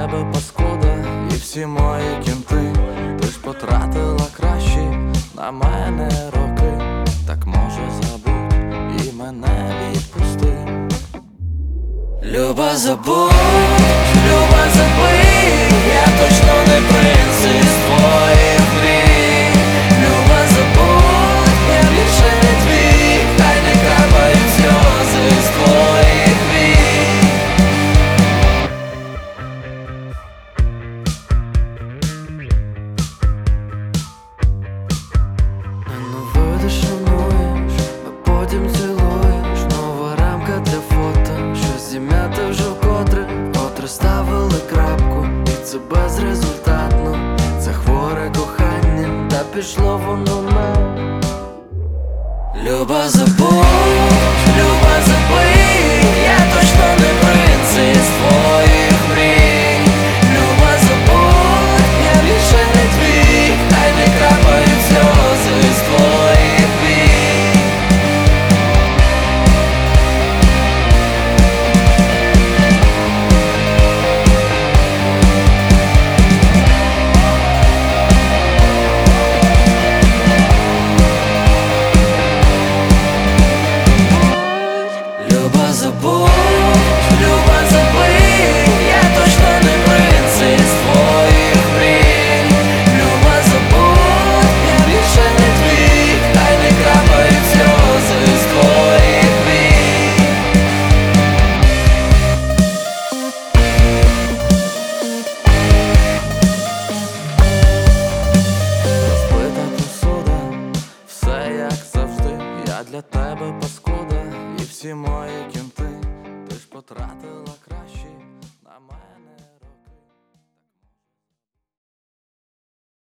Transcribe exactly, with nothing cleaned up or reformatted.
тебе паскуда і всі мої кінти. Ти ж потратила кращі на мене роки. Так може забудь і мене відпусти. Люба, забудь, Люба, забий, я точно не принц із твоїх мрій. Люба, забудь, я більше не твій, хай не капають сльози з твоїх вій. Ну видиш, шануєш, а потім цілуєш. Нова рамка для фото, що зім'яти вже вкотре. Котре ставили крапку, і це безрезультатно. Це хворе кохання, та пішло воно на. Люба, забудь, Люба, забий, я точно не принц із твоїх мрій. Люба, забудь, я більше не твій, хай не капають сльози з твоїх вій. Люба, забудь, Люба, забий, я точно не принц із твоїх мрій. Люба, забудь, я більше не твій, хай не капають сльози з твоїх вій. Розбита посуда, все як завжди. Я для тебе паскуда і всі мої кінти. Ти ж потратила